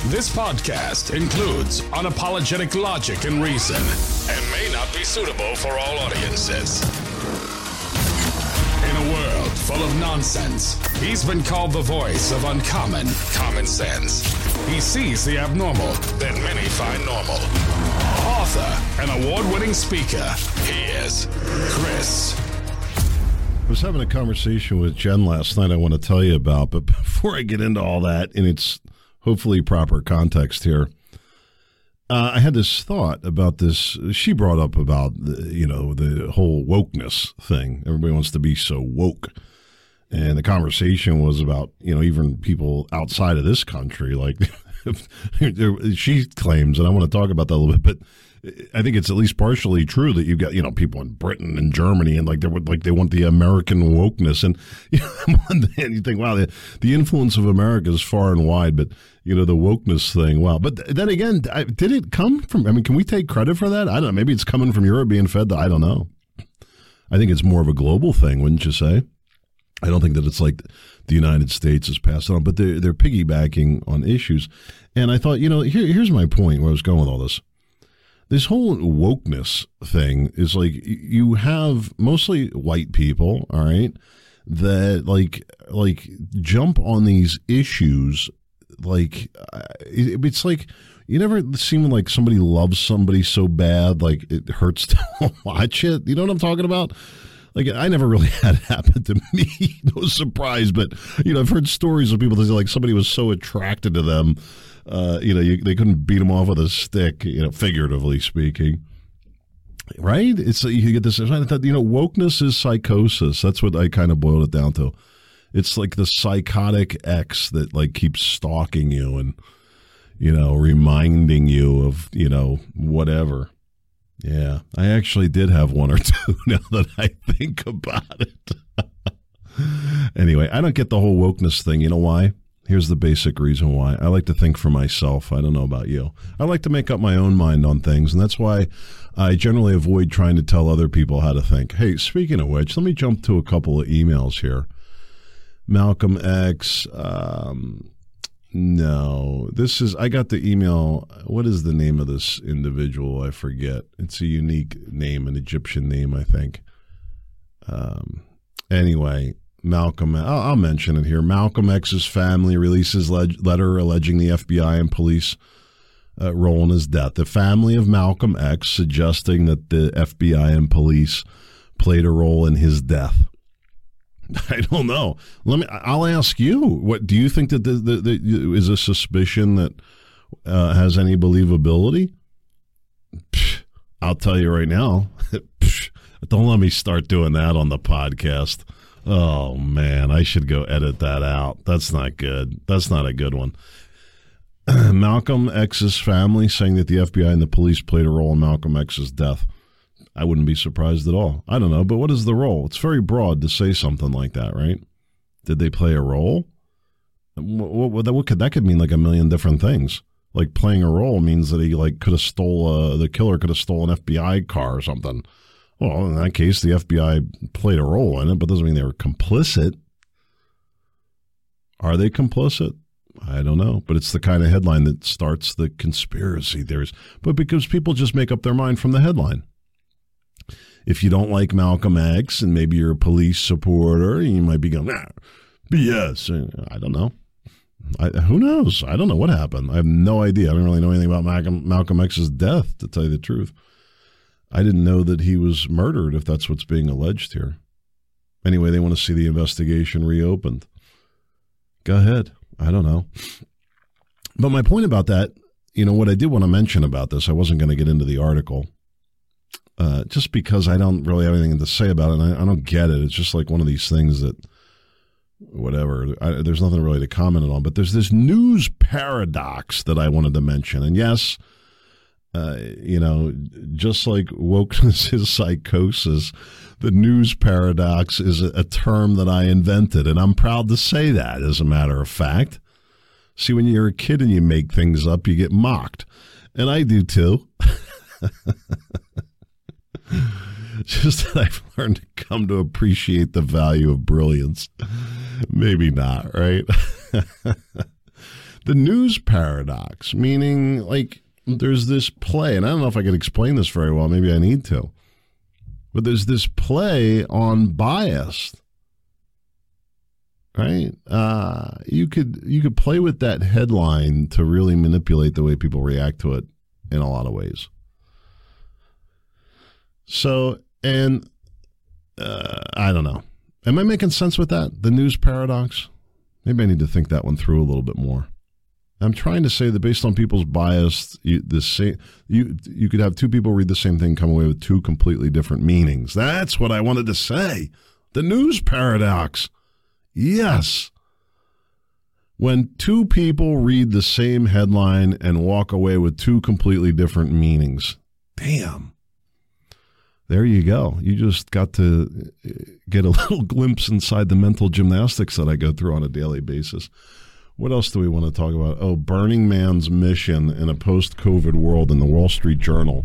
This podcast includes unapologetic logic and reason and may not be suitable for all audiences. In a world full of nonsense, he's been called the voice of uncommon common sense. He sees the abnormal that many find normal. Author and award-winning speaker, he is Chris. I was having a conversation with Jen last night I want to tell you about, but before I get into all that, in its hopefully proper context here, I had this thought about this. She brought up about, the whole wokeness thing. Everybody wants to be so woke. And the conversation was about, even people outside of this country, like she claims, and I want to talk about that a little bit, but I think it's at least partially true that you've got, people in Britain and Germany and they want the American wokeness. And on one hand you think, wow, the influence of America is far and wide, but the wokeness thing, wow. But then again, did it come from, can we take credit for that? I don't know. Maybe it's coming from Europe being fed I don't know. I think it's more of a global thing, wouldn't you say? I don't think that it's like the United States is passed on, but they're piggybacking on issues. And I thought, here's my point where I was going with all this. This whole wokeness thing is like you have mostly white people, all right, that like jump on these issues. Like it's like you never seem like somebody loves somebody so bad like it hurts to watch it. You know what I'm talking about? Like, I never really had it happen to me. No surprise, but I've heard stories of people that say like somebody was so attracted to them. They couldn't beat him off with a stick, figuratively speaking. Right? It's you get this. I thought, wokeness is psychosis. That's what I kind of boiled it down to. It's like the psychotic ex that like keeps stalking you and, reminding you of, whatever. Yeah, I actually did have one or two now that I think about it. Anyway, I don't get the whole wokeness thing. You know why? Here's the basic reason why. I like to think for myself. I don't know about you. I like to make up my own mind on things, and that's why I generally avoid trying to tell other people how to think. Hey, speaking of which, let me jump to a couple of emails here. Malcolm X, no, I got the email. What is the name of this individual? I forget. It's a unique name, an Egyptian name, I think. Anyway, Malcolm, I'll mention it here. Malcolm X's family releases letter alleging the FBI and police role in his death. The family of Malcolm X suggesting that the FBI and police played a role in his death. I don't know. I'll ask you. What do you think that is a suspicion that has any believability? I'll tell you right now. Don't let me start doing that on the podcast. Oh man, I should go edit that out. That's not good. That's not a good one. Malcolm X's family saying that the FBI and the police played a role in Malcolm X's death. I wouldn't be surprised at all. I don't know, but what is the role? It's very broad to say something like that, right? Did they play a role? That could mean like a million different things. Like playing a role means that he could have the killer could have stolen an FBI car or something. Well, in that case, the FBI played a role in it, but doesn't mean they were complicit. Are they complicit? I don't know, but it's the kind of headline that starts the conspiracy theories. But because people just make up their mind from the headline. If you don't like Malcolm X and maybe you're a police supporter, you might be going, BS. I don't know. Who knows? I don't know what happened. I have no idea. I don't really know anything about Malcolm X's death, to tell you the truth. I didn't know that he was murdered, if that's what's being alleged here. Anyway, they want to see the investigation reopened. Go ahead. I don't know. But my point about that, what I did want to mention about this, I wasn't going to get into the article. Just because I don't really have anything to say about it. And I don't get it. It's just like one of these things that, whatever, there's nothing really to comment on. But there's this news paradox that I wanted to mention. And yes, just like wokeness is psychosis, the news paradox is a term that I invented. And I'm proud to say that, as a matter of fact. See, when you're a kid and you make things up, you get mocked. And I do too. Just that I've learned to come to appreciate the value of brilliance. Maybe not, right? The news paradox, meaning like there's this play, and I don't know if I can explain this very well. Maybe I need to. But there's this play on bias, right? You could play with that headline to really manipulate the way people react to it in a lot of ways. So, and I don't know. Am I making sense with that? The news paradox? Maybe I need to think that one through a little bit more. I'm trying to say that based on people's bias, you could have two people read the same thing, come away with two completely different meanings. That's what I wanted to say. The news paradox. Yes. When two people read the same headline and walk away with two completely different meanings. Damn. There you go. You just got to get a little glimpse inside the mental gymnastics that I go through on a daily basis. What else do we want to talk about? Oh, Burning Man's mission in a post-COVID world in the Wall Street Journal.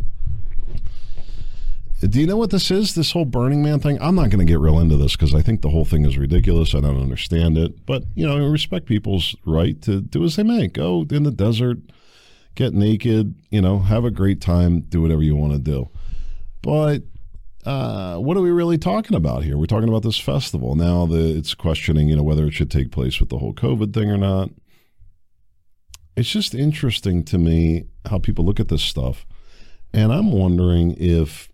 Do you know what this is, this whole Burning Man thing? I'm not going to get real into this because I think the whole thing is ridiculous. I don't understand it. But, you know, I respect people's right to do as they may. Go in the desert, get naked, you know, have a great time, do whatever you want to do. But what are we really talking about here? We're talking about this festival. Now it's questioning, you know, whether it should take place with the whole COVID thing or not. It's just interesting to me how people look at this stuff. And I'm wondering if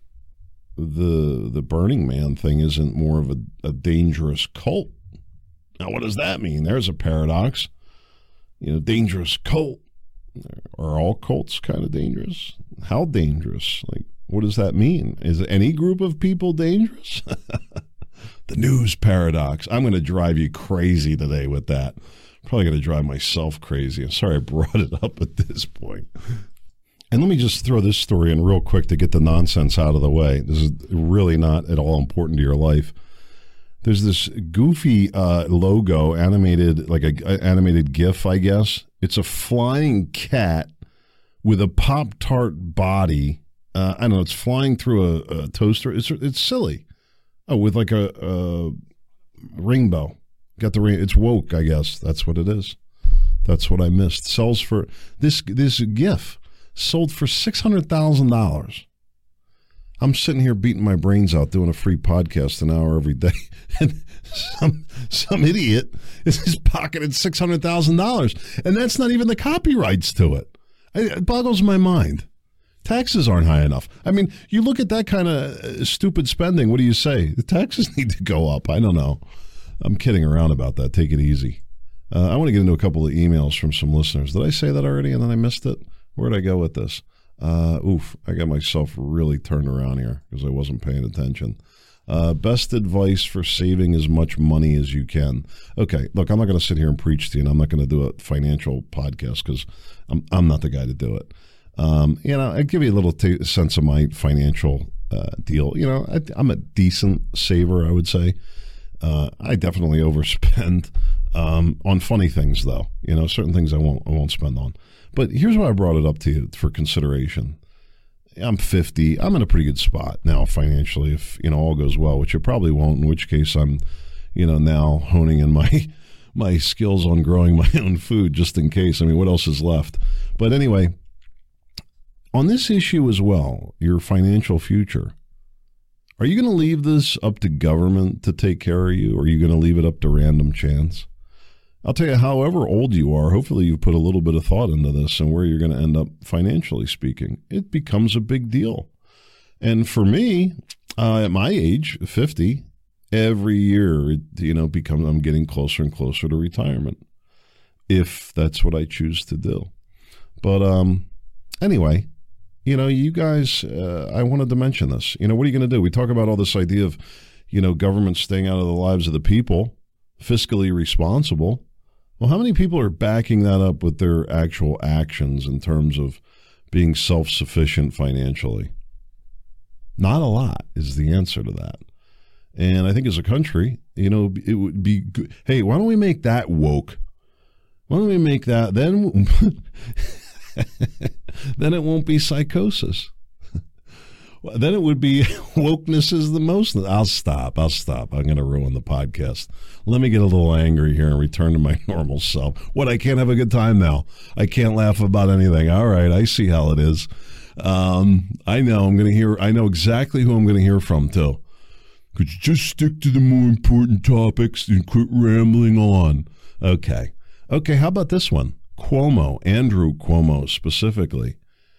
the Burning Man thing isn't more of a dangerous cult. Now, what does that mean? There's a paradox. You know, dangerous cult. Are all cults kind of dangerous? How dangerous? Like, what does that mean? Is any group of people dangerous? The news paradox. I'm going to drive you crazy today with that. Probably going to drive myself crazy. I'm sorry I brought it up at this point. And let me just throw this story in real quick to get the nonsense out of the way. This is really not at all important to your life. There's this goofy logo, animated, like an animated GIF, I guess. It's a flying cat with a Pop-Tart body. I don't know, it's flying through a toaster. It's silly. Oh, with like a rainbow. Got the it's woke, I guess. That's what it is. That's what I missed. Sells for this GIF sold for $600,000. I'm sitting here beating my brains out doing a free podcast an hour every day, and some idiot is pocketed $600,000, and that's not even the copyrights to it. It boggles my mind. Taxes aren't high enough. I mean, you look at that kind of stupid spending, what do you say? The taxes need to go up. I don't know. I'm kidding around about that. Take it easy. I want to get into a couple of emails from some listeners. Did I say that already and then I missed it? Where'd I go with this? I got myself really turned around here because I wasn't paying attention. Best advice for saving as much money as you can. Okay, look, I'm not going to sit here and preach to you, and I'm not going to do a financial podcast because I'm not the guy to do it. You know, I give you a little sense of my financial deal. You know, I'm a decent saver, I would say. I definitely overspend on funny things, though. You know, certain things I won't spend on. But here's why I brought it up to you for consideration. I'm 50. I'm in a pretty good spot now financially, if you know all goes well, which it probably won't. In which case, I'm, you know, now honing in my skills on growing my own food, just in case. I mean, what else is left? But anyway. On this issue as well, your financial future, are you going to leave this up to government to take care of you, or are you going to leave it up to random chance? I'll tell you, however old you are, hopefully you've put a little bit of thought into this and where you're going to end up financially speaking. It becomes a big deal. And for me, at my age, 50, every year, I'm getting closer and closer to retirement, if that's what I choose to do. But anyway, you know, you guys, I wanted to mention this. You know, what are you going to do? We talk about all this idea of, you know, government staying out of the lives of the people, fiscally responsible. Well, how many people are backing that up with their actual actions in terms of being self-sufficient financially? Not a lot is the answer to that. And I think as a country, you know, it would be good. Hey, why don't we make that woke? Why don't we make that then? Then it won't be psychosis. Then it would be wokeness is the most. I'll stop. I'm going to ruin the podcast. Let me get a little angry here and return to my normal self. What, I can't have a good time now? I can't laugh about anything. All right, I see how it is. I know exactly who I'm going to hear from, too. Could you just stick to the more important topics and quit rambling on? Okay, how about this one? Cuomo, Andrew Cuomo specifically.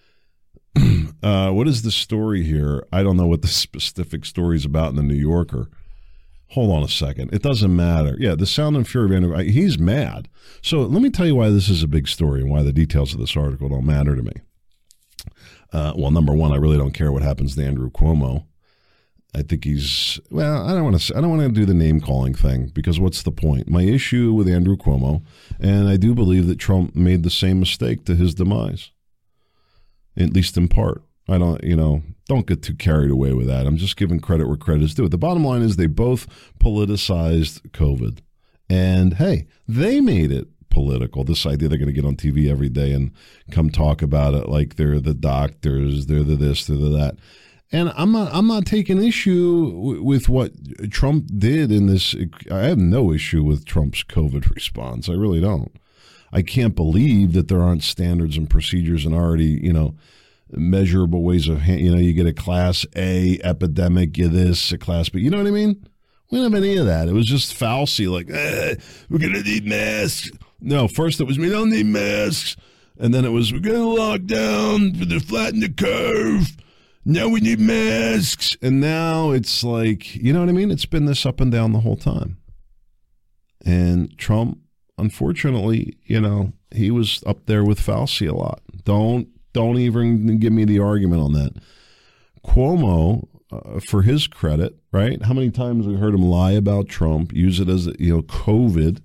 What is the story here? I don't know what the specific story is about in the New Yorker. Hold on a second. It doesn't matter. Yeah, the sound and fury of Andrew, he's mad. So let me tell you why this is a big story and why the details of this article don't matter to me. Well, number one, I really don't care what happens to Andrew Cuomo. I think he's, well, I don't want to do the name calling thing, because what's the point? My issue with Andrew Cuomo, and I do believe that Trump made the same mistake to his demise, at least in part. I don't get too carried away with that. I'm just giving credit where credit is due. The bottom line is they both politicized COVID. And hey, they made it political. This idea they're going to get on TV every day and come talk about it like they're the doctors, they're the this, they're the that. And I'm not taking issue with what Trump did in this. I have no issue with Trump's COVID response. I really don't. I can't believe that there aren't standards and procedures and already, measurable ways of, you get a class A epidemic, you this, a class B. You know what I mean? We don't have any of that. It was just Fauci, like, we're going to need masks. No, first it was, we don't need masks. And then it was, we're going to lock down to flatten the curve. Now we need masks. And now it's like, you know what I mean? It's been this up and down the whole time. And Trump, unfortunately, he was up there with Fauci a lot. Don't even give me the argument on that. Cuomo, for his credit, right? How many times we heard him lie about Trump, use it as, COVID,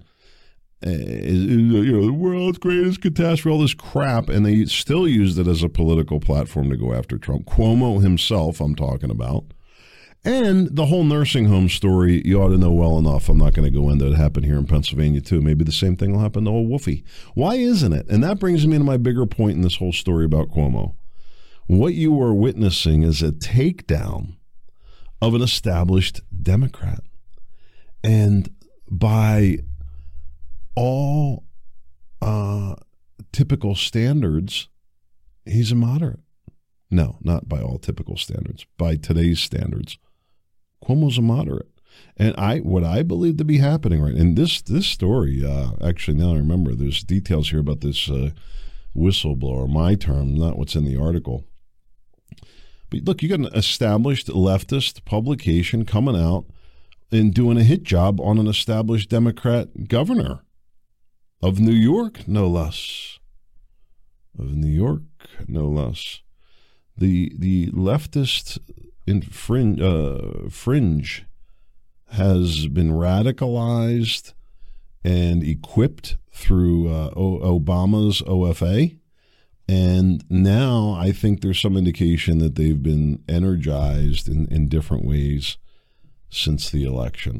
the world's greatest catastrophe, all this crap, and they still used it as a political platform to go after Trump. Cuomo himself, I'm talking about. And the whole nursing home story, you ought to know well enough. I'm not going to go into it. It happened here in Pennsylvania, too. Maybe the same thing will happen to old Wolfie. Why isn't it? And that brings me to my bigger point in this whole story about Cuomo. What you are witnessing is a takedown of an established Democrat. And by all typical standards, he's a moderate. No, not by all typical standards. By today's standards, Cuomo's a moderate. And what I believe to be happening right, and this story, actually now I remember, there's details here about this whistleblower, my term, not what's in the article. But look, you got an established leftist publication coming out and doing a hit job on an established Democrat governor of New York, no less. Of New York, no less. The leftist fringe has been radicalized and equipped through Obama's OFA. And now I think there's some indication that they've been energized in different ways since the election.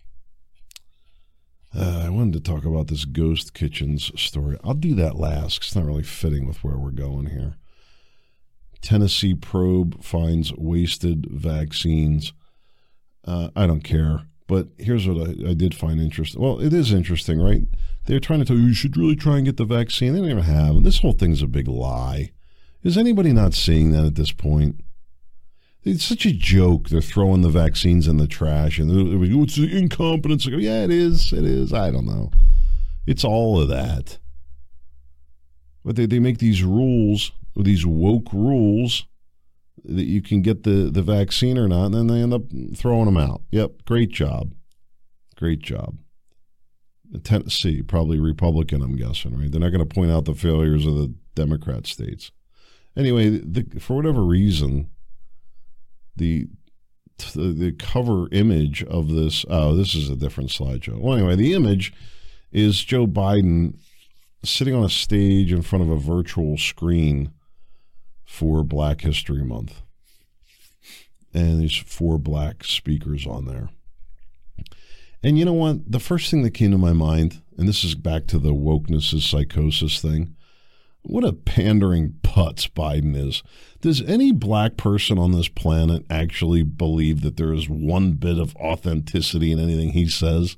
I wanted to talk about this Ghost Kitchens story. I'll do that last because it's not really fitting with where we're going here. Tennessee probe finds wasted vaccines. I don't care. But here's what I did find interesting. Well, it is interesting, right? They're trying to tell you should really try and get the vaccine. They don't even have them. This whole thing's a big lie. Is anybody not seeing that at this point? It's such a joke. They're throwing the vaccines in the trash, and it's the incompetence. Yeah, it is. It is. I don't know. It's all of that. But they make these rules, these woke rules, that you can get the vaccine or not, and then they end up throwing them out. Yep, great job. Great job. Tennessee, probably Republican, I'm guessing, right? They're not going to point out the failures of the Democrat states. Anyway, for whatever reason, the cover image of this, this is a different slideshow. Well, anyway, the image is Joe Biden sitting on a stage in front of a virtual screen for Black History Month. And there's 4 black speakers on there. And you know what? The first thing that came to my mind, and this is back to the wokeness is psychosis thing, What a pandering putz Biden is. Does any black person on this planet actually believe that there is one bit of authenticity in anything he says?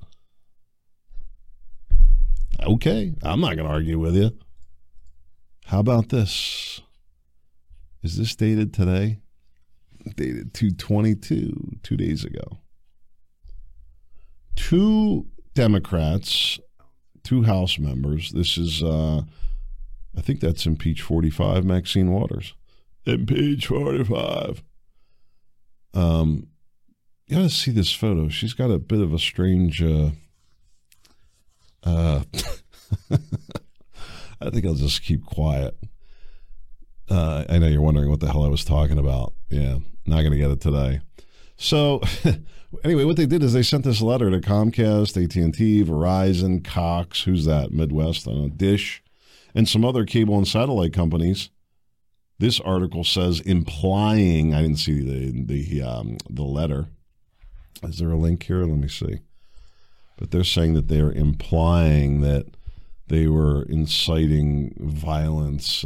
Okay, I'm not going to argue with you. How about this? Is this dated today? Dated 2/22, 2 days ago. 2 Democrats, 2 House members. This is, I think that's impeach 45, Maxine Waters. Impeach 45. You got to see this photo. She's got a bit of a strange, I think I'll just keep quiet. I know you're wondering what the hell I was talking about. Yeah, not going to get it today. So anyway, what they did is they sent this letter to Comcast, AT&T, Verizon, Cox, who's that, Midwest, I don't know, Dish, and some other cable and satellite companies. This article says implying, I didn't see the letter. Is there a link here? Let me see. But they're saying that they are implying that they were inciting violence,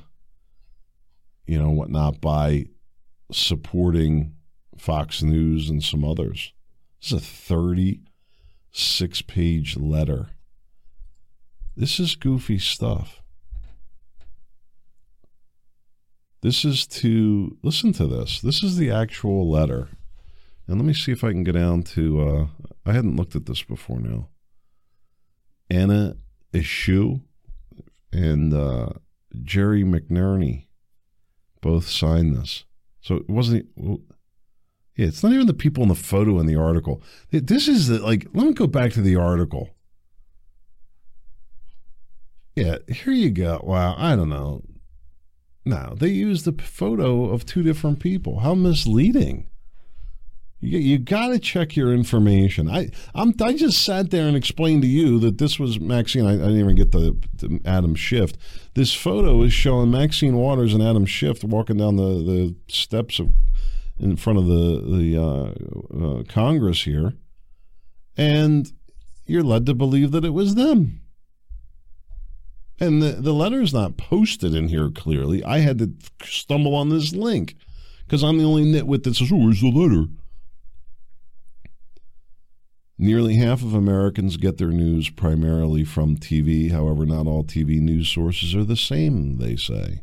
whatnot, by supporting Fox News and some others. This is a 36-page letter. This is goofy stuff. This is to, listen to this. This is the actual letter. And let me see if I can get down to, I hadn't looked at this before now. Anna Eshoo and Jerry McNerney both signed this. So it wasn't, yeah, it's not even the people in the photo in the article. This is let me go back to the article. Yeah, here you go. Wow, I don't know. No, they used the photo of 2 different people. How misleading. You got to check your information. I just sat there and explained to you that this was Maxine. I didn't even get the Adam Schiff. This photo is showing Maxine Waters and Adam Schiff walking down the steps in front of the Congress here, and you're led to believe that it was them. And the letter is not posted in here clearly. I had to stumble on this link because I'm the only nitwit that says, "Oh, where's the letter?" Nearly half of Americans get their news primarily from TV. However, not all TV news sources are the same, they say.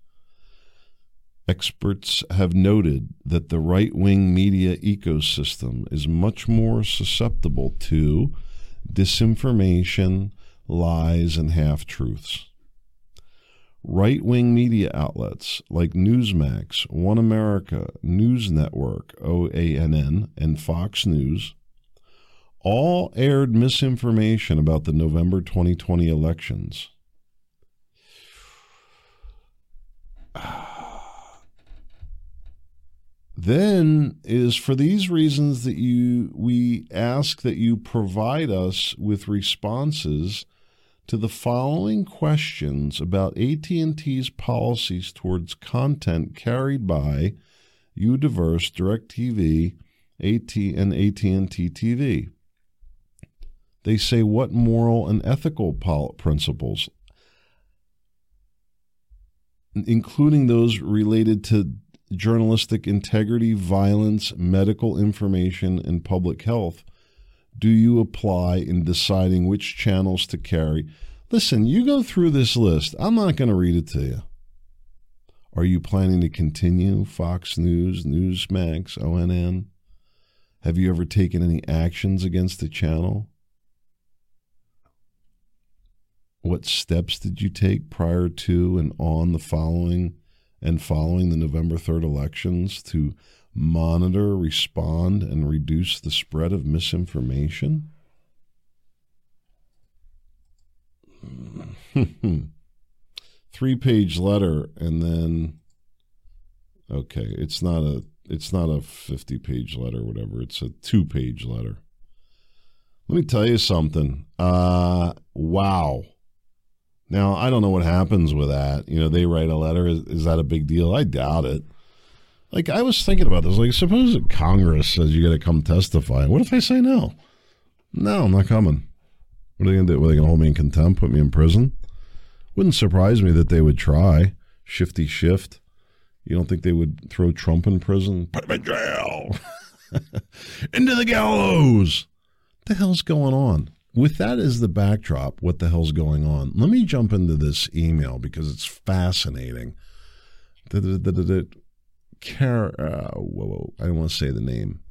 Experts have noted that the right-wing media ecosystem is much more susceptible to disinformation, lies, and half-truths. Right-wing media outlets like Newsmax, One America, News Network, OANN, and Fox News all aired misinformation about the November 2020 elections. Then it is for these reasons that we ask that you provide us with responses to the following questions about AT&T's policies towards content carried by UDiverse, DirecTV, and AT&T TV. They say what moral and ethical principles, including those related to journalistic integrity, violence, medical information, and public health, do you apply in deciding which channels to carry? Listen, you go through this list. I'm not going to read it to you. Are you planning to continue Fox News, Newsmax, ONN? Have you ever taken any actions against the channel? What steps did you take prior to and on the following the November 3rd elections to monitor, respond, and reduce the spread of misinformation? 3-page letter, and then, okay, it's not a 50-page letter or whatever. It's a 2-page letter. Let me tell you something. Wow. Now, I don't know what happens with that. They write a letter. Is that a big deal? I doubt it. I was thinking about this. Suppose Congress says you got to come testify. What if I say no? No, I'm not coming. What are they going to do? Are they going to hold me in contempt, put me in prison? Wouldn't surprise me that they would try. Shifty shift. You don't think they would throw Trump in prison? Put him in jail. Into the gallows. What the hell's going on? With that as the backdrop, what the hell's going on? Let me jump into this email because it's fascinating. I don't want to say the name.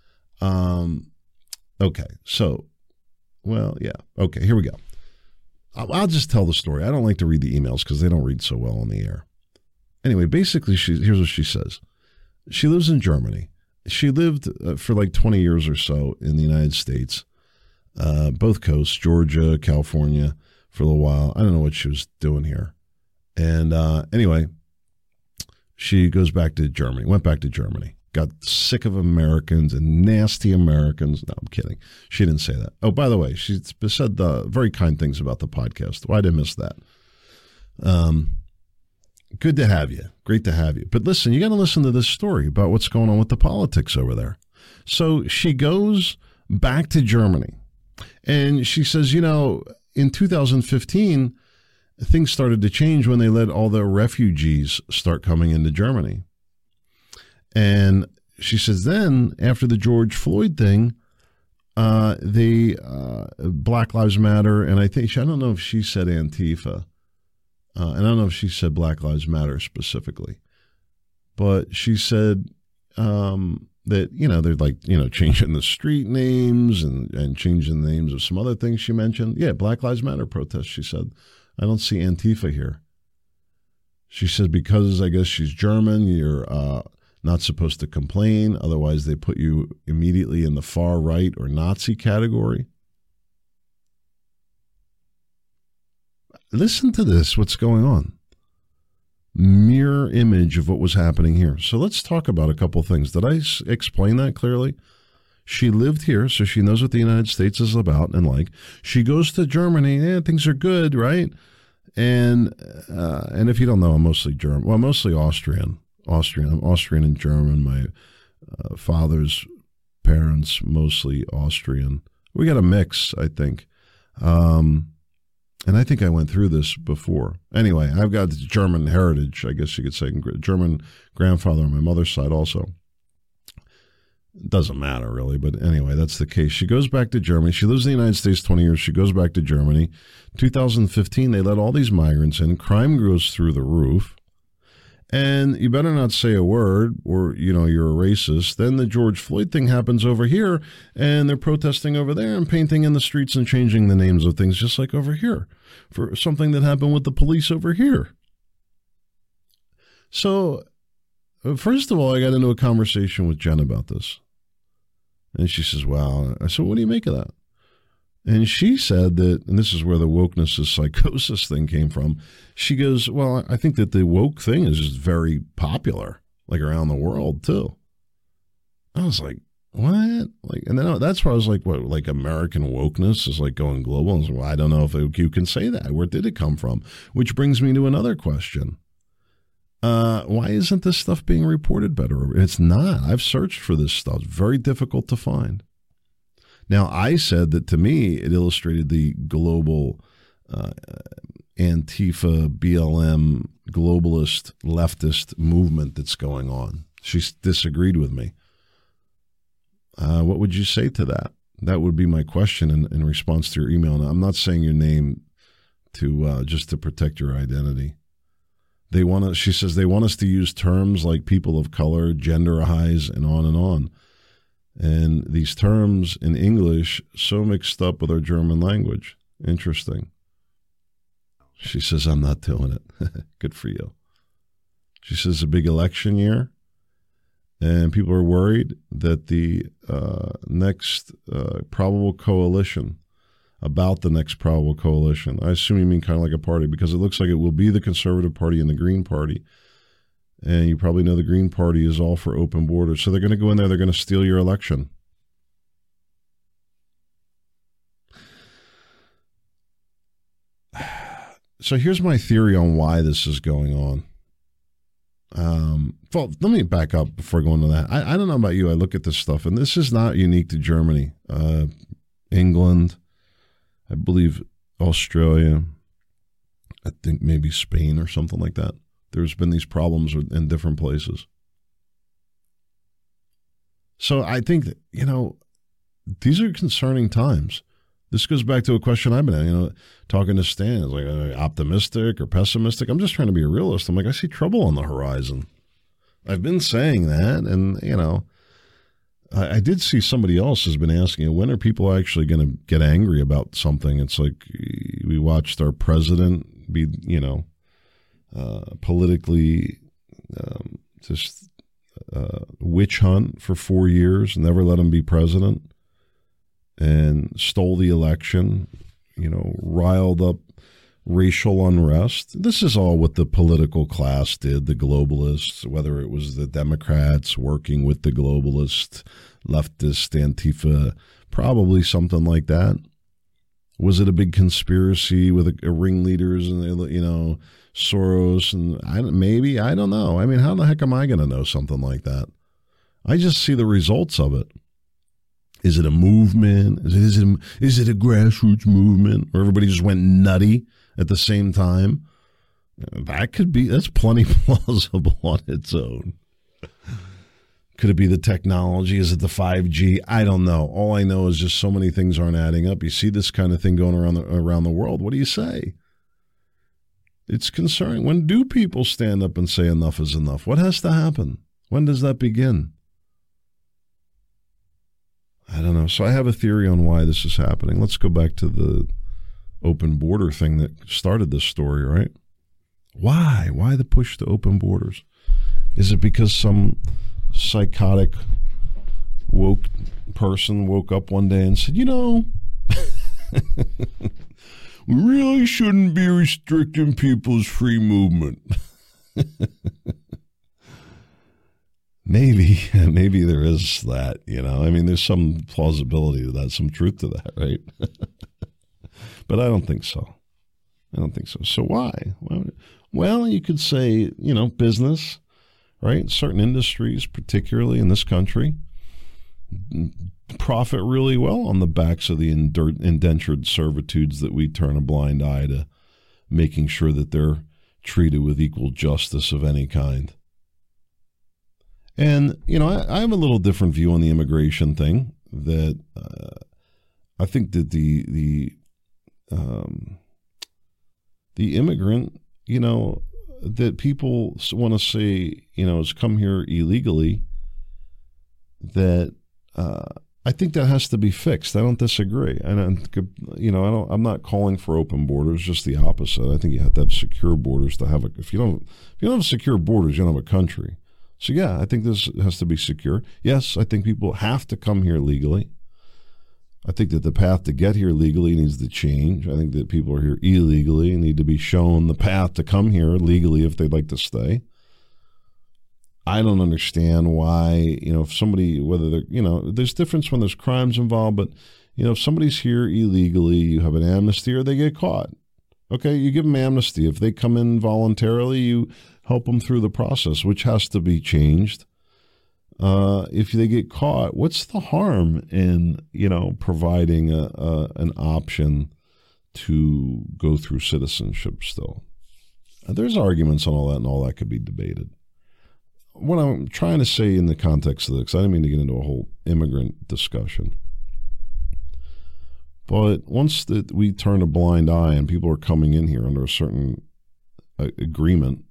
Okay, so, well, yeah. Okay, here we go. I'll just tell the story. I don't like to read the emails because they don't read so well on the air. Anyway, basically, here's what she says. She lives in Germany. She lived for like 20 years or so in the United States, both coasts, Georgia, California, for a little while. I don't know what she was doing here. And anyway, she goes back to Germany, went back to Germany, got sick of Americans and nasty Americans. No, I'm kidding. She didn't say that. Oh, by the way, she said very kind things about the podcast. Why did I miss that? Good to have you. Great to have you. But listen, you got to listen to this story about what's going on with the politics over there. So she goes back to Germany and she says, you know, in 2015, things started to change when they let all the refugees start coming into Germany. And she says then, after the George Floyd thing, Black Lives Matter, and I don't know if she said Antifa, and I don't know if she said Black Lives Matter specifically, but she said that, you know, they're like, you know, changing the street names and changing the names of some other things she mentioned. Yeah, Black Lives Matter protests, she said. I don't see Antifa here. She said because I guess she's German, you're not supposed to complain. Otherwise, they put you immediately in the far right or Nazi category. Listen to this, what's going on. Mirror image of what was happening here. So let's talk about a couple things. Did I explain that clearly? She lived here, so she knows what the United States is about and like. She goes to Germany, things are good, right? And if you don't know, I'm mostly German. Well, mostly Austrian. I'm Austrian and German. My father's parents, mostly Austrian. We got a mix, I think. And I think I went through this before. Anyway, I've got German heritage, I guess you could say. German grandfather on my mother's side also. It doesn't matter, really. But anyway, that's the case. She goes back to Germany. She lives in the United States 20 years. She goes back to Germany. 2015, they let all these migrants in. Crime goes through the roof. And you better not say a word or, you know, you're a racist. Then the George Floyd thing happens over here, and they're protesting over there and painting in the streets and changing the names of things just like over here for something that happened with the police over here. So, first of all, I got into a conversation with Jen about this. And she says, wow. I said, what do you make of that? And she said that, and this is where the wokeness is psychosis thing came from. She goes, well, I think that the woke thing is just very popular, like around the world too. I was like, what? Like, and then that's where I was like, what, like American wokeness is like going global? And I was like, well, I don't know if you can say that. Where did it come from? Which brings me to another question. Why isn't this stuff being reported better? It's not. I've searched for this stuff. It's very difficult to find. Now, I said that to me, it illustrated the global Antifa, BLM, globalist, leftist movement that's going on. She disagreed with me. What would you say to that? That would be my question in response to your email. Now, I'm not saying your name to just to protect your identity. She says they want us to use terms like people of color, genderize, and on and on. And these terms in English so mixed up with our German language. Interesting. She says, I'm not doing it. Good for you. She says a big election year, and people are worried that the next probable coalition, about the next probable coalition, I assume you mean kind of like a party, because it looks like it will be the Conservative Party and the Green Party. And you probably know the Green Party is all for open borders. So they're going to go in there, they're going to steal your election. So here's my theory on why this is going on. Well, let me back up before going to that. I don't know about you. I look at this stuff, and this is not unique to Germany. England, I believe Australia, I think maybe Spain or something like that. There's been these problems in different places. So I think that, these are concerning times. This goes back to a question I've been talking to Stan. It's like, optimistic or pessimistic? I'm just trying to be a realist. I'm like, I see trouble on the horizon. I've been saying that, and, I did see somebody else has been asking, when are people actually going to get angry about something? It's like we watched our president be, politically just witch hunt for 4 years, never let him be president, and stole the election, riled up racial unrest. This is all what the political class did, the globalists, whether it was the Democrats working with the globalists, leftist, Antifa, probably something like that. Was it a big conspiracy with ringleaders and, Soros and I don't know. I mean, how the heck am I going to know something like that? I just see the results of it. Is it a movement? Is it a grassroots movement where everybody just went nutty at the same time? That's plenty plausible on its own. Could it be the technology? Is it the 5G? I don't know. All I know is just so many things aren't adding up. You see this kind of thing going around the world. What do you say? It's concerning. When do people stand up and say enough is enough? What has to happen? When does that begin? I don't know. So I have a theory on why this is happening. Let's go back to the open border thing that started this story, right? Why? Why the push to open borders? Is it because some psychotic woke person woke up one day and said, we really shouldn't be restricting people's free movement? Maybe there is that, I mean, there's some plausibility to that, some truth to that, right? But I don't think so. So why? Well, you could say, business, right? Certain industries, particularly in this country, profit really well on the backs of the indentured servitudes that we turn a blind eye to making sure that they're treated with equal justice of any kind. And, I have a little different view on the immigration thing, that I think that the immigrant, that people want to say, has come here illegally, that I think that has to be fixed. I don't disagree. I'm not calling for open borders, just the opposite. I think you have to have secure borders to have if you don't have secure borders, you don't have a country. So yeah, I think this has to be secure. Yes, I think people have to come here legally. I think that the path to get here legally needs to change. I think that people are here illegally and need to be shown the path to come here legally if they'd like to stay. I don't understand why, if somebody, whether they're, there's difference when there's crimes involved, but, if somebody's here illegally, you have an amnesty or they get caught. Okay, you give them amnesty. If they come in voluntarily, you help them through the process, which has to be changed. If they get caught, what's the harm in, providing an option to go through citizenship still? There's arguments on all that, and all that could be debated. What I'm trying to say in the context of this, I didn't mean to get into a whole immigrant discussion, but once that we turn a blind eye and people are coming in here under a certain agreement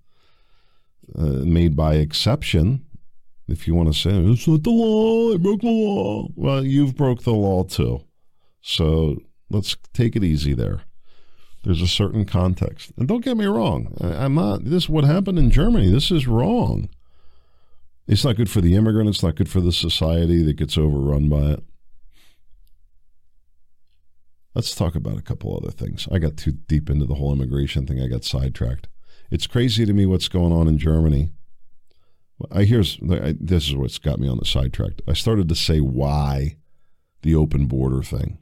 made by exception, if you want to say, it's not the law, I broke the law. Well, you've broke the law too. So let's take it easy there. There's a certain context. And don't get me wrong. I'm not, this is what happened in Germany. This is wrong. It's not good for the immigrant. It's not good for the society that gets overrun by it. Let's talk about a couple other things. I got too deep into the whole immigration thing. I got sidetracked. It's crazy to me what's going on in Germany. This is what's got me on the sidetrack. I started to say why the open border thing.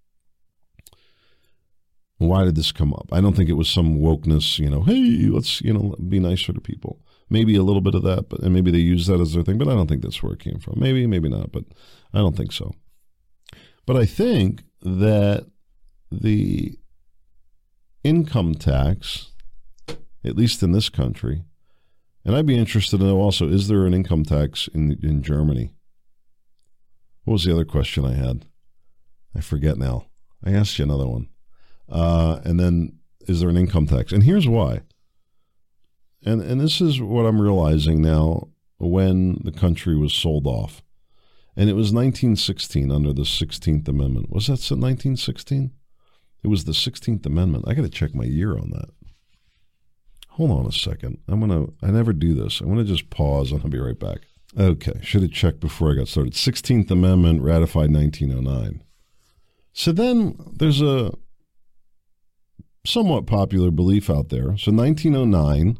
Why did this come up? I don't think it was some wokeness, hey, let's, be nicer to people. Maybe a little bit of that, and maybe they use that as their thing, but I don't think that's where it came from. Maybe not, but I don't think so. But I think that the income tax, at least in this country. And I'd be interested to know also, is there an income tax in Germany? What was the other question I had? I forget now. I asked you another one. And then, is there an income tax? And here's why. And this is what I'm realizing now when the country was sold off. And it was 1916 under the 16th Amendment. Was that 1916? It was the 16th Amendment. I got to check my year on that. Hold on a second. I never do this. I'm going to just pause and I'll be right back. Okay, should have checked before I got started. 16th Amendment ratified 1909. So then there's a somewhat popular belief out there. So 1909,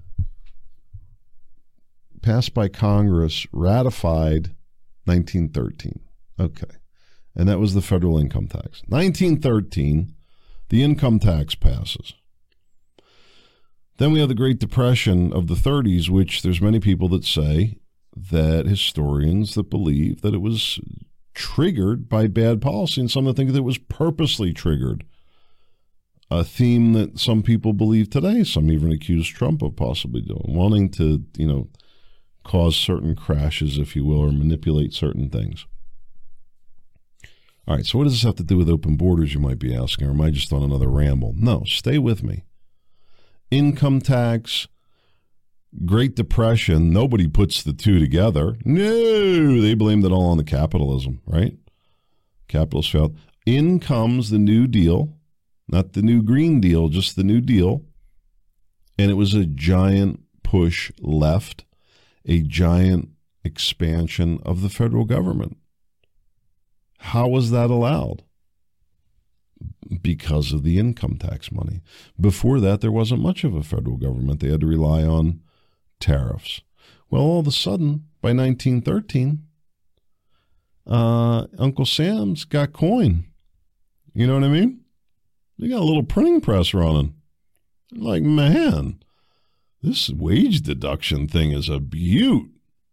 passed by Congress, ratified 1913. Okay. And that was the federal income tax. 1913, the income tax passes. Then we have the Great Depression of the 30s, which there's many people that say that historians that believe that it was triggered by bad policy, and some that think that it was purposely triggered. A theme that some people believe today, some even accuse Trump of possibly doing, wanting to, cause certain crashes, if you will, or manipulate certain things. All right, so what does this have to do with open borders, you might be asking, or am I just on another ramble? No, stay with me. Income tax, Great Depression, nobody puts the two together. No, they blamed it all on the capitalism, right? Capitalists failed. In comes the New Deal, not the New Green Deal, just the New Deal. And it was a giant push left, a giant expansion of the federal government. How was that allowed? Because of the income tax money. Before that, there wasn't much of a federal government. They had to rely on tariffs. Well, all of a sudden, by 1913, Uncle Sam's got coin. You know what I mean? They got a little printing press running. Like, man, this wage deduction thing is a beaut.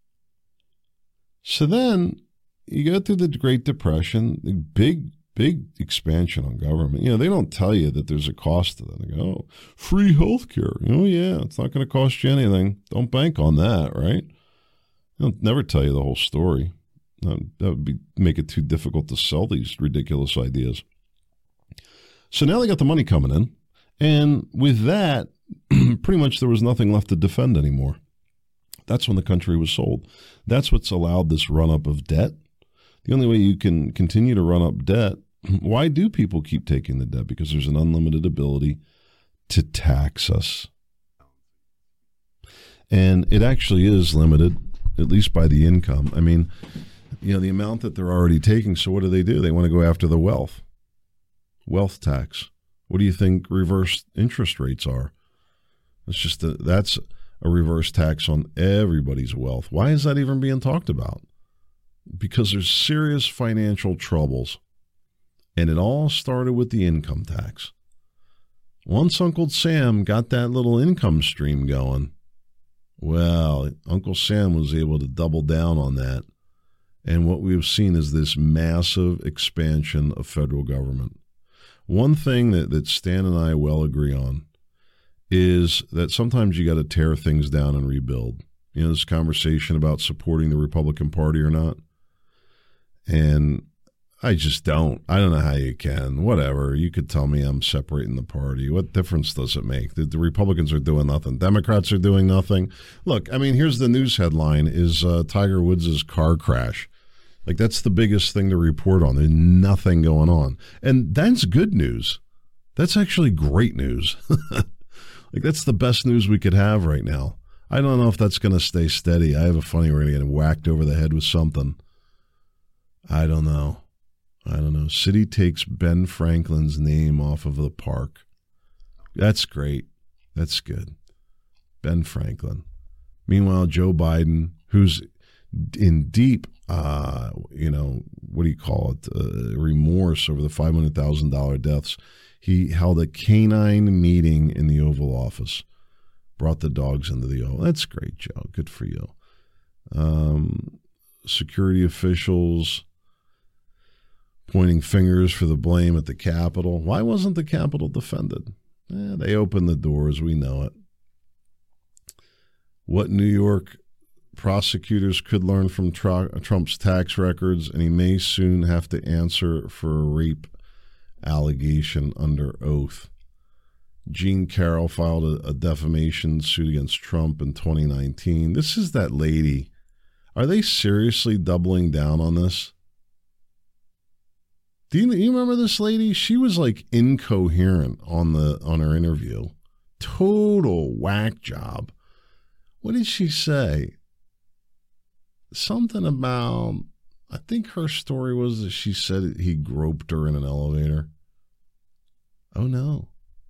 So then you go through the Great Depression, the big expansion on government. They don't tell you that there's a cost to that. They go, oh, free health care. Oh, yeah, it's not going to cost you anything. Don't bank on that, right? They'll never tell you the whole story. That would make it too difficult to sell these ridiculous ideas. So now they got the money coming in. And with that, pretty much there was nothing left to defend anymore. That's when the country was sold. That's what's allowed this run-up of debt. The only way you can continue to run up debt, why do people keep taking the debt? Because there's an unlimited ability to tax us. And it actually is limited, at least by the income. I mean, the amount that they're already taking. So what do? They want to go after the wealth tax. What do you think reverse interest rates are? That's a reverse tax on everybody's wealth. Why is that even being talked about? Because there's serious financial troubles. And it all started with the income tax. Once Uncle Sam got that little income stream going, well, Uncle Sam was able to double down on that. And what we've seen is this massive expansion of federal government. One thing that Stan and I well agree on is that sometimes you got to tear things down and rebuild. This conversation about supporting the Republican Party or not. And I just don't. I don't know how you can. Whatever. You could tell me I'm separating the party. What difference does it make? The Republicans are doing nothing. Democrats are doing nothing. Look, here's the news headline is Tiger Woods' car crash. Like, that's the biggest thing to report on. There's nothing going on. And that's good news. That's actually great news. That's the best news we could have right now. I don't know if that's going to stay steady. I have a funny we're going to get whacked over the head with something. I don't know. City takes Ben Franklin's name off of the park. That's great. That's good. Ben Franklin. Meanwhile, Joe Biden, who's in deep, remorse over the $500,000 deaths, he held a canine meeting in the Oval Office. Brought the dogs into the Oval. That's great, Joe. Good for you. Security officials pointing fingers for the blame at the Capitol. Why wasn't the Capitol defended? They open the doors. We know it. What New York prosecutors could learn from Trump's tax records, and he may soon have to answer for a rape allegation under oath. Jean Carroll filed a defamation suit against Trump in 2019. This is that lady. Are they seriously doubling down on this? Do you remember this lady? She was like incoherent on her interview. Total whack job. What did she say? Something about, I think her story was that she said he groped her in an elevator. Oh no.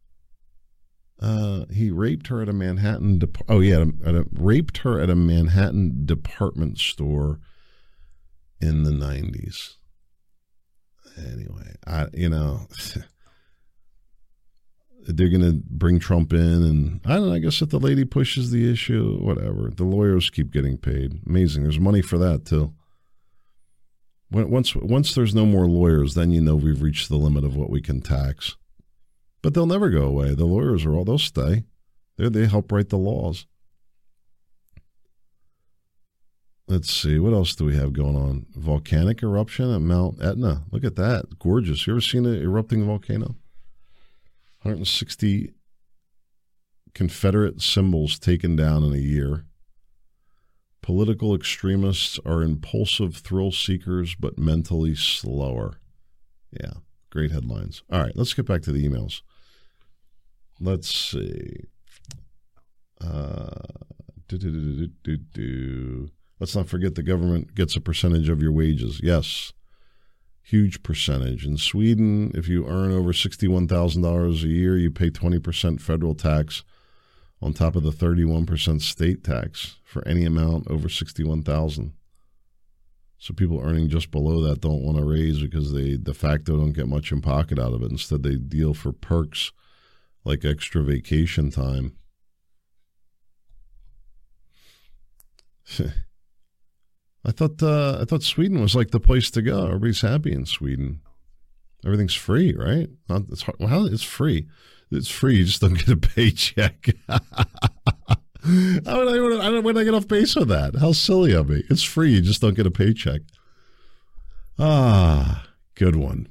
He raped her at a Manhattan. Raped her at a Manhattan department store in the 90s. Anyway, they're going to bring Trump in, and I don't know, I guess if the lady pushes the issue, whatever. The lawyers keep getting paid. Amazing. There's money for that, too. Once there's no more lawyers, then you know we've reached the limit of what we can tax. But they'll never go away. The lawyers they'll stay. They help write the laws. Let's see. What else do we have going on? Volcanic eruption at Mount Etna. Look at that. Gorgeous. You ever seen an erupting volcano? 160 Confederate symbols taken down in a year. Political extremists are impulsive thrill seekers, but mentally slower. Yeah, great headlines. All right, let's get back to the emails. Let's see. Let's not forget the government gets a percentage of your wages. Yes. Huge percentage. In Sweden, if you earn over $61,000 a year, you pay 20% federal tax on top of the 31% state tax for any amount over $61,000. So people earning just below that don't want to raise because they de facto don't get much in pocket out of it. Instead, they deal for perks like extra vacation time. I thought Sweden was like the place to go. Everybody's happy in Sweden. Everything's free, right? It's hard. Well, it's free. It's free. You just don't get a paycheck. When I get off base with that? How silly of me. It's free. You just don't get a paycheck. Good one.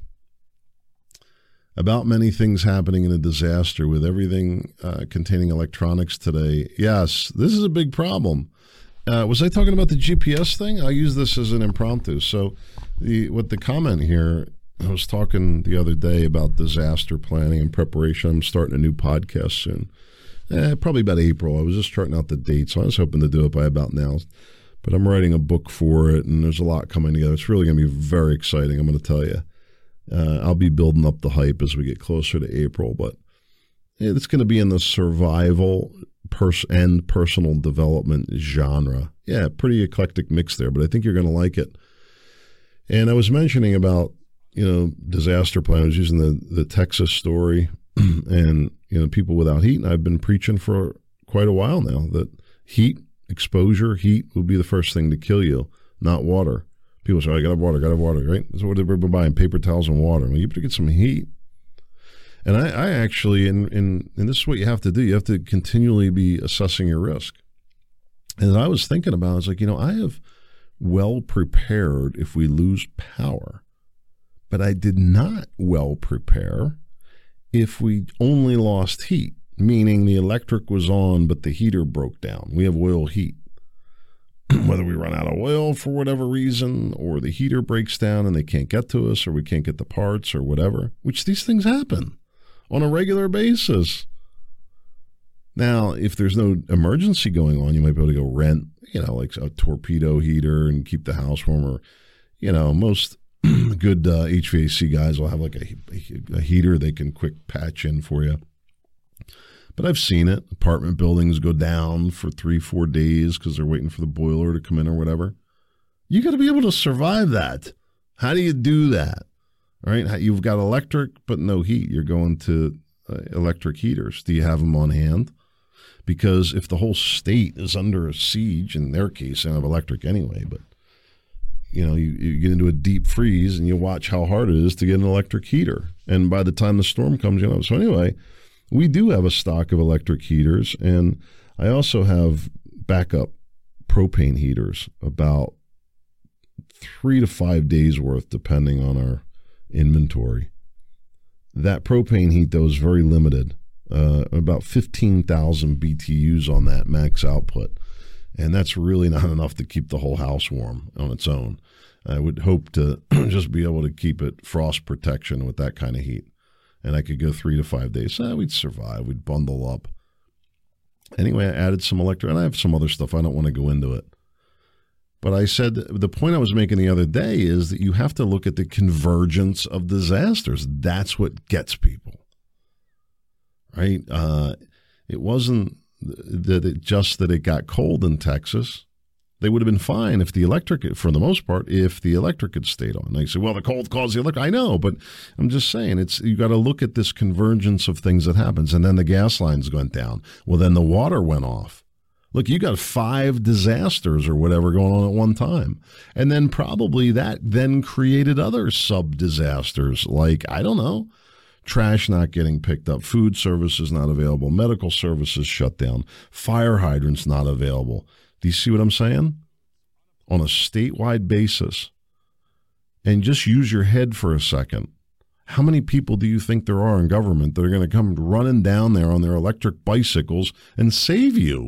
About many things happening in a disaster with everything containing electronics today. Yes, this is a big problem. Was I talking about the GPS thing? I'll use this as an impromptu. So with the comment here, I was talking the other day about disaster planning and preparation. I'm starting a new podcast soon. Probably about April. I was just charting out the dates. So I was hoping to do it by about now. But I'm writing a book for it, and there's a lot coming together. It's really going to be very exciting, I'm going to tell you. I'll be building up the hype as we get closer to April. But it's going to be in the survival and personal development genre. Yeah, pretty eclectic mix there, but I think you're going to like it. And I was mentioning about, disaster plan. I was using the Texas story and, people without heat. And I've been preaching for quite a while now that heat will be the first thing to kill you, not water. People say, I got to have water, right? So what they're buying, paper towels and water. Well, you better get some heat. And I actually, and this is what you have to do, you have to continually be assessing your risk. And I was thinking about, I was like, I have well prepared if we lose power, but I did not well prepare if we only lost heat, meaning the electric was on, but the heater broke down. We have oil heat. Whether we run out of oil for whatever reason, or the heater breaks down and they can't get to us, or we can't get the parts or whatever, which these things happen on a regular basis. Now, if there's no emergency going on, you might be able to go rent, like a torpedo heater and keep the house warmer. Most good HVAC guys will have like a heater they can quick patch in for you. But I've seen it. Apartment buildings go down for 3-4 days because they're waiting for the boiler to come in or whatever. You got to be able to survive that. How do you do that? All right, you've got electric, but no heat. You're going to electric heaters. Do you have them on hand? Because if the whole state is under a siege, in their case, they don't have electric anyway, but you get into a deep freeze and you watch how hard it is to get an electric heater. And by the time the storm comes, so anyway, we do have a stock of electric heaters, and I also have backup propane heaters, about 3 to 5 days worth, depending on our inventory. That propane heat, though, is very limited, about 15,000 BTUs on that max output. And that's really not enough to keep the whole house warm on its own. I would hope to just be able to keep it frost protection with that kind of heat. And I could go 3 to 5 days. We'd survive. We'd bundle up. Anyway, I added some electric, and I have some other stuff. I don't want to go into it. But I said the point I was making the other day is that you have to look at the convergence of disasters. That's what gets people, right? It wasn't that it got cold in Texas. They would have been fine if the electric, for the most part, if the electric had stayed on. They say, well, the cold caused the electric. I know, but I'm just saying, you got to look at this convergence of things that happens. And then the gas lines went down. Well, then the water went off. Look, you got 5 disasters or whatever going on at one time. And then probably that then created other sub-disasters like, I don't know, trash not getting picked up, food services not available, medical services shut down, fire hydrants not available. Do you see what I'm saying? On a statewide basis. And just use your head for a second. How many people do you think there are in government that are going to come running down there on their electric bicycles and save you?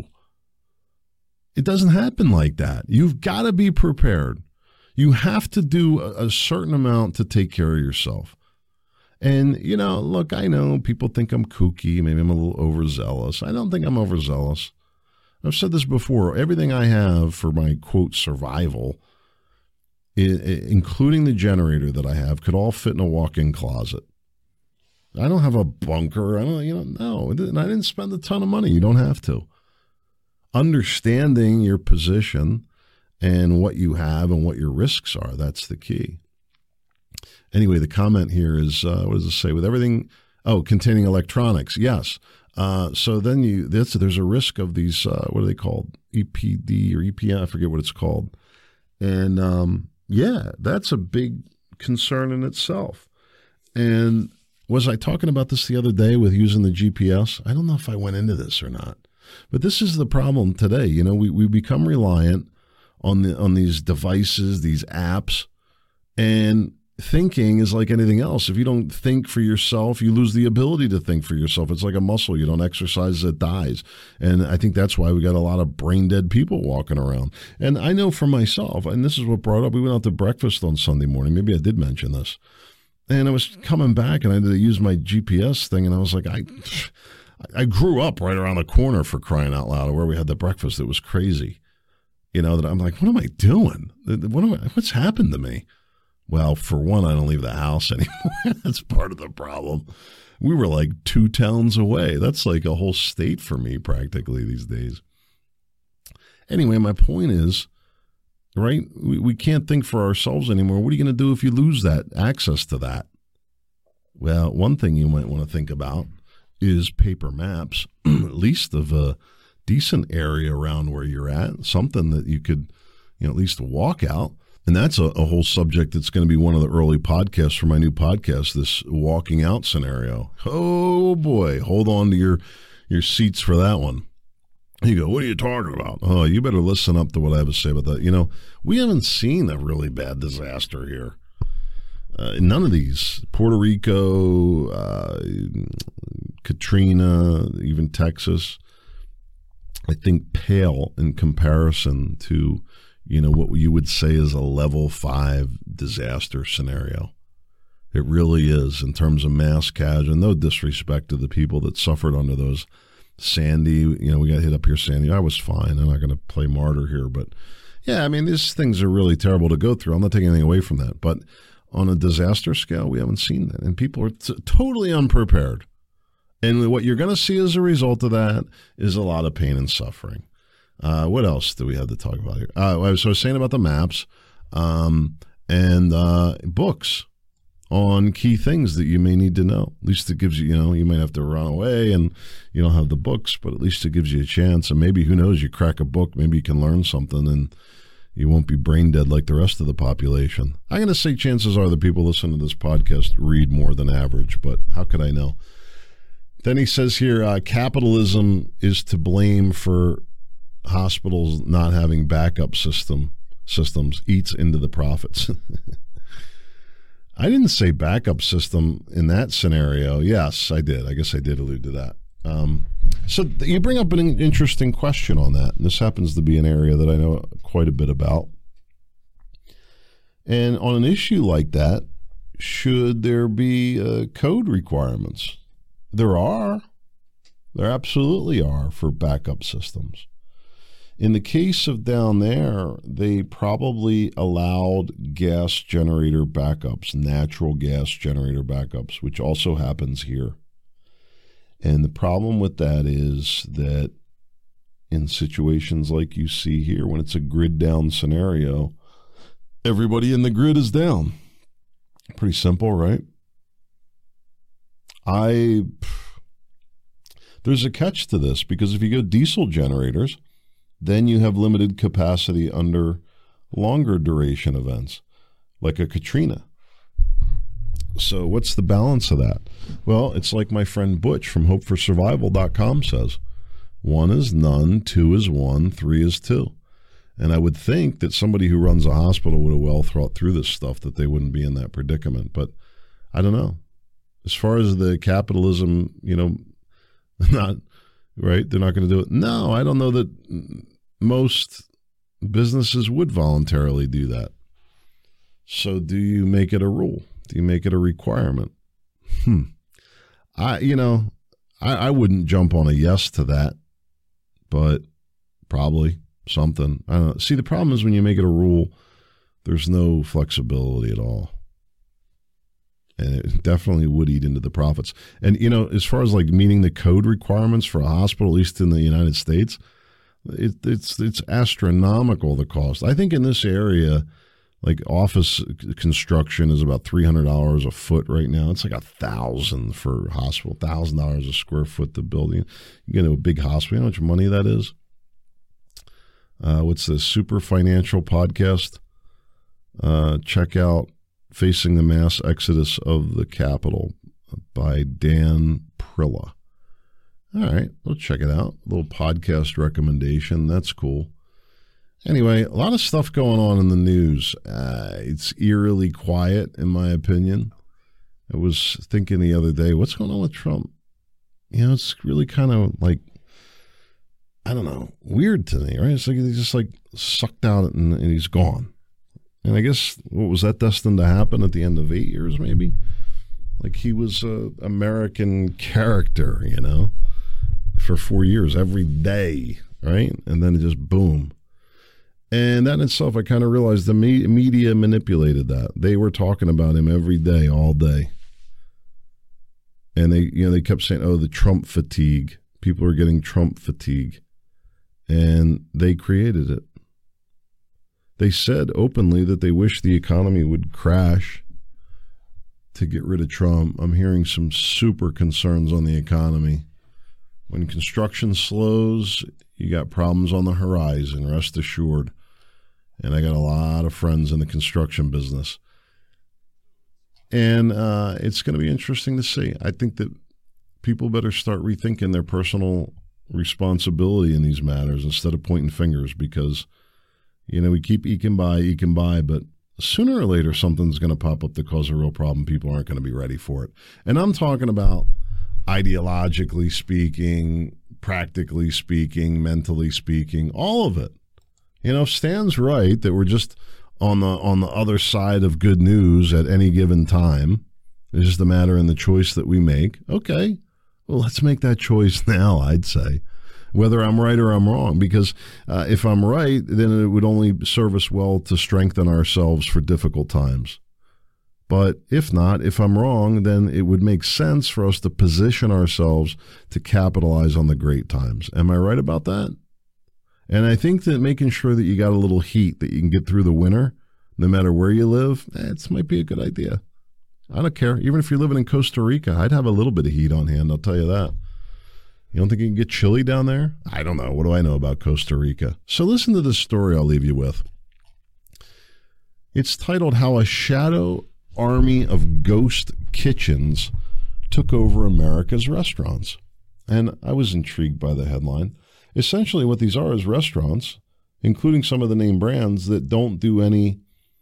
It doesn't happen like that. You've got to be prepared. You have to do a certain amount to take care of yourself. And, look, I know people think I'm kooky. Maybe I'm a little overzealous. I don't think I'm overzealous. I've said this before. Everything I have for my, quote, survival, including the generator that I have, could all fit in a walk-in closet. I don't have a bunker. No. And I didn't spend a ton of money. You don't have to. Understanding your position and what you have and what your risks are, that's the key. Anyway, the comment here is, what does it say? With everything, containing electronics, yes. So then there's a risk of these, what are they called? EPD or EPN, I forget what it's called. And that's a big concern in itself. And was I talking about this the other day with using the GPS? I don't know if I went into this or not. But this is the problem today. We become reliant on these devices, these apps, and thinking is like anything else. If you don't think for yourself, you lose the ability to think for yourself. It's like a muscle. You don't exercise, it dies. And I think that's why we got a lot of brain dead people walking around. And I know for myself, and this is what brought up, we went out to breakfast on Sunday morning. Maybe I did mention this. And I was coming back and I had to use my GPS thing. And I was like, I grew up right around the corner, for crying out loud, where we had the breakfast. It was crazy. That I'm like, what am I doing? What's happened to me? Well, for one, I don't leave the house anymore. That's part of the problem. We were like 2 towns away. That's like a whole state for me practically these days. Anyway, my point is, right, we can't think for ourselves anymore. What are you going to do if you lose that access to that? Well, one thing you might want to think about is paper maps, at least of a decent area around where you're at, something that you could, at least walk out. And that's a whole subject that's going to be one of the early podcasts for my new podcast, this walking out scenario. Oh, boy. Hold on to your seats for that one. You go, what are you talking about? Oh, you better listen up to what I have to say about that. We haven't seen a really bad disaster here. None of these, Puerto Rico, Katrina, even Texas, I think pale in comparison to, what you would say is a level 5 disaster scenario. It really is in terms of mass casualty. No disrespect to the people that suffered under those Sandy. We got hit up here, Sandy. I was fine. I'm not going to play martyr here, but yeah, these things are really terrible to go through. I'm not taking anything away from that, but on a disaster scale, we haven't seen that. And people are totally unprepared. And what you're going to see as a result of that is a lot of pain and suffering. What else do we have to talk about here? So I was saying about the maps and books on key things that you may need to know. At least it gives you, you might have to run away and you don't have the books, but at least it gives you a chance. And maybe, who knows, you crack a book, maybe you can learn something and you won't be brain dead like the rest of the population. I'm going to say chances are the people listening to this podcast read more than average, but how could I know? Then he says here, capitalism is to blame for hospitals not having backup systems, eats into the profits. I didn't say backup system in that scenario. Yes, I did. I guess I did allude to that. So you bring up an interesting question on that. And this happens to be an area that I know quite a bit about. And on an issue like that, should there be code requirements? There are. There absolutely are for backup systems. In the case of down there, they probably allowed gas generator backups, natural gas generator backups, which also happens here. And the problem with that is that in situations like you see here, when it's a grid down scenario, everybody in the grid is down. Pretty simple, right? There's a catch to this, because if you go diesel generators, then you have limited capacity under longer duration events, like a Katrina. So what's the balance of that? Well, it's like my friend Butch from hopeforsurvival.com says. 1 is none, 2 is 1, 3 is 2. And I would think that somebody who runs a hospital would have well thought through this stuff, that they wouldn't be in that predicament. But I don't know. As far as the capitalism, not right, they're not going to do it. No, I don't know that most businesses would voluntarily do that. So do you make it a rule? Do you make it a requirement? I wouldn't jump on a yes to that, but probably something. I don't know. See, the problem is when you make it a rule, there's no flexibility at all. And it definitely would eat into the profits. And, as far as like meeting the code requirements for a hospital, at least in the United States, it's astronomical, the cost. I think in this area, like office construction is about $300 a foot right now. It's like $1,000 for a hospital, $1,000 a square foot to build. You get a big hospital. You know how much money that is? What's this? Super Financial Podcast. Check out Facing the Mass Exodus of the Capital by Dan Prilla. All right, we'll check it out. A little podcast recommendation. That's cool. Anyway, a lot of stuff going on in the news. It's eerily quiet, in my opinion. I was thinking the other day, what's going on with Trump? It's really kind of like, I don't know, weird to me, right? It's like he's just like sucked out and he's gone. And I guess, what was that destined to happen at the end of 8 years, maybe? Like he was an American character, for 4 years, every day, right? And then it just boom. And that in itself, I kind of realized the media manipulated that. They were talking about him every day, all day. And they kept saying, oh, the Trump fatigue. People are getting Trump fatigue. And they created it. They said openly that they wish the economy would crash to get rid of Trump. I'm hearing some super concerns on the economy. When construction slows, you got problems on the horizon, rest assured. And I got a lot of friends in the construction business. And it's going to be interesting to see. I think that people better start rethinking their personal responsibility in these matters instead of pointing fingers, because we keep eking by, but sooner or later something's going to pop up that cause a real problem. People aren't going to be ready for it. And I'm talking about ideologically speaking, practically speaking, mentally speaking, all of it. If Stan's right that we're just on the other side of good news at any given time, it's just a matter in the choice that we make. Okay, well, let's make that choice now, I'd say, whether I'm right or I'm wrong, because if I'm right, then it would only serve us well to strengthen ourselves for difficult times. But if not, if I'm wrong, then it would make sense for us to position ourselves to capitalize on the great times. Am I right about that? And I think that making sure that you got a little heat, that you can get through the winter, no matter where you live, it might be a good idea. I don't care. Even if you're living in Costa Rica, I'd have a little bit of heat on hand, I'll tell you that. You don't think it can get chilly down there? I don't know. What do I know about Costa Rica? So listen to this story I'll leave you with. It's titled How a Shadow Army of Ghost Kitchens took over America's restaurants. And I was intrigued by the headline. Essentially what these are is restaurants, including some of the name brands, that don't do any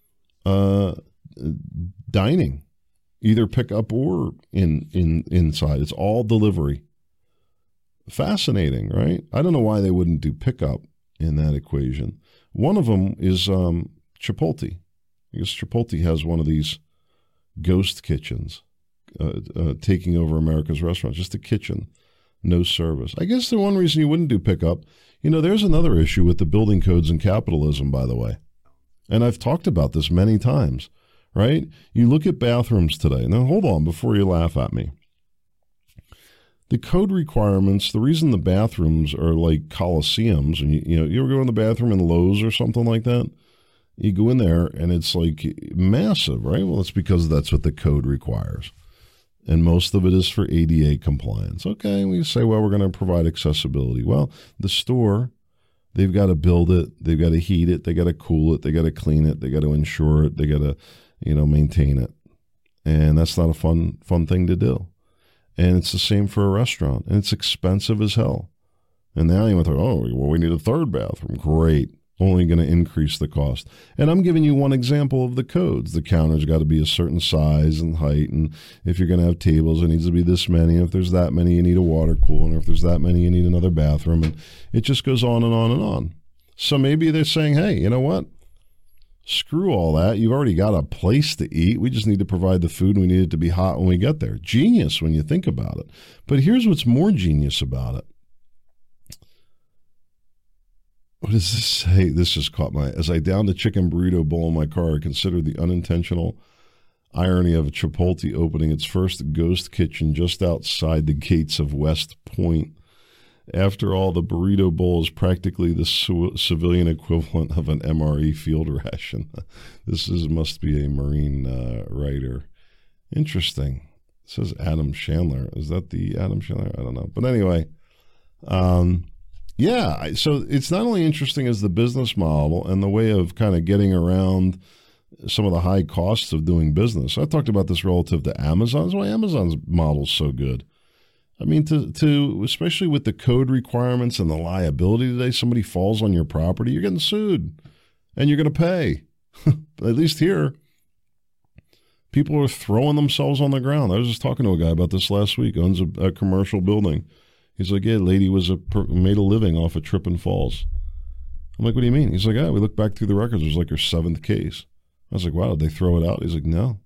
dining, either pick up or inside. It's all delivery. Fascinating, right? I don't know why they wouldn't do pickup in that equation. One of them is Chipotle. I guess Chipotle has one of these ghost kitchens taking over America's restaurants, just a kitchen, no service. I guess the one reason you wouldn't do pickup, there's another issue with the building codes and capitalism, by the way. And I've talked about this many times, right? You look at bathrooms today. Now, hold on before you laugh at me. The code requirements, the reason the bathrooms are like coliseums, and you ever go in the bathroom in Lowe's or something like that? You go in there and it's like massive, right? Well, it's because that's what the code requires. And most of it is for ADA compliance. Okay, we say, well, we're going to provide accessibility. Well, the store, they've got to build it, they've got to heat it, they got to cool it, they got to clean it, they got to insure it, they got to, maintain it. And that's not a fun thing to do. And it's the same for a restaurant. And it's expensive as hell. And now you went, we need a third bathroom. Great. Only going to increase the cost. And I'm giving you one example of the codes. The counter's got to be a certain size and height. And if you're going to have tables, it needs to be this many. If there's that many, you need a water cooler. And if there's that many, you need another bathroom. And it just goes on and on and on. So maybe they're saying, hey, you know what? Screw all that. You've already got a place to eat. We just need to provide the food, and we need it to be hot when we get there. Genius when you think about it. But here's what's more genius about it. What does this say? This just caught my... As I downed a chicken burrito bowl in my car, I considered the unintentional irony of Chipotle opening its first ghost kitchen just outside the gates of West Point. After all, the burrito bowl is practically the civilian equivalent of an MRE field ration. Must be a Marine writer. Interesting. It says Adam Chandler. Is that the Adam Chandler? I don't know. But anyway, yeah. So it's not only interesting as the business model and the way of kind of getting around some of the high costs of doing business. I talked about this relative to Amazon. That's why Amazon's model is so good. I mean, to especially with the code requirements and the liability today, somebody falls on your property, you're getting sued, and you're going to pay. At least here, people are throwing themselves on the ground. I was just talking to a guy about this last week. Owns a commercial building. He's like, yeah, lady made a living off of trip and falls. I'm like, what do you mean? He's like, yeah, we look back through the records. It was like her 7th case. I was like, wow, did they throw it out? He's like, no.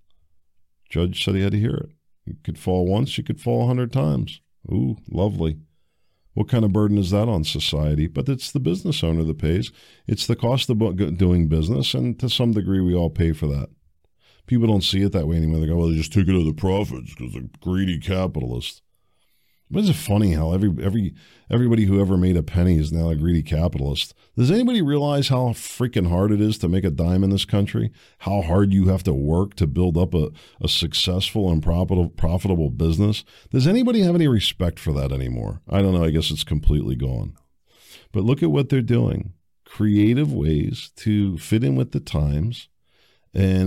Judge said he had to hear it. You could fall once, you could fall 100 times. Ooh, lovely. What kind of burden is that on society? But it's the business owner that pays. It's the cost of doing business, and to some degree, we all pay for that. People don't see it that way anymore. They go, well, they just took it out of the profits because they're greedy capitalists. But isn't it funny how everybody who ever made a penny is now a greedy capitalist? Does anybody realize how freaking hard it is to make a dime in this country? How hard you have to work to build up a successful and profitable business? Does anybody have any respect for that anymore? I don't know. I guess it's completely gone. But look at what they're doing. Creative ways to fit in with the times and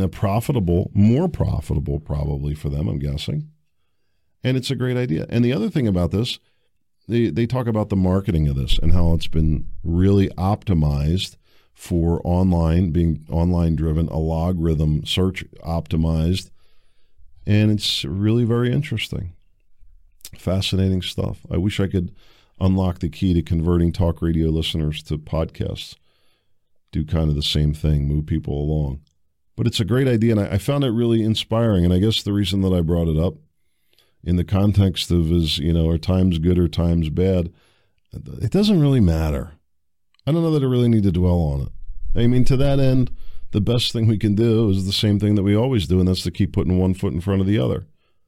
more profitable probably for them, I'm guessing. And it's a great idea. And the other thing about this, they talk about the marketing of this and how it's been really optimized for being online driven, a logarithm search optimized. And it's really very interesting. Fascinating stuff. I wish I could unlock the key to converting talk radio listeners to podcasts. Do kind of the same thing, move people along. But it's a great idea, and I found it really inspiring. And I guess the reason that I brought it up in the context of are times good or times bad, it doesn't really matter. I don't know that I really need to dwell on it. I mean, to that end, the best thing we can do is the same thing that we always do, and that's to keep putting one foot in front of the other.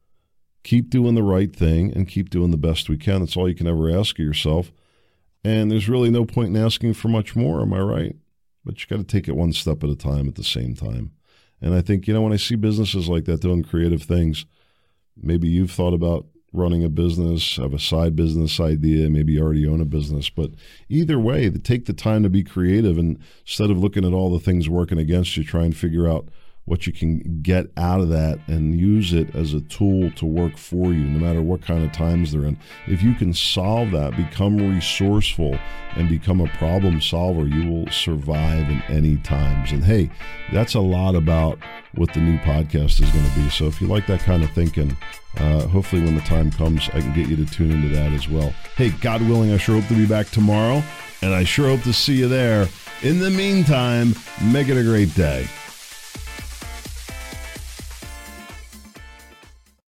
Keep doing the right thing and keep doing the best we can. That's all you can ever ask of yourself. And there's really no point in asking for much more, am I right? But you got to take it one step at a time at the same time. And I think, when I see businesses like that doing creative things, maybe you've thought about running a business, have a side business idea, maybe you already own a business. But either way, take the time to be creative, and instead of looking at all the things working against you, try and figure out what you can get out of that and use it as a tool to work for you, no matter what kind of times they're in. If you can solve that, become resourceful, and become a problem solver, you will survive in any times. And hey, that's a lot about what the new podcast is going to be. So if you like that kind of thinking, hopefully when the time comes, I can get you to tune into that as well. Hey, God willing, I sure hope to be back tomorrow, and I sure hope to see you there. In the meantime, make it a great day.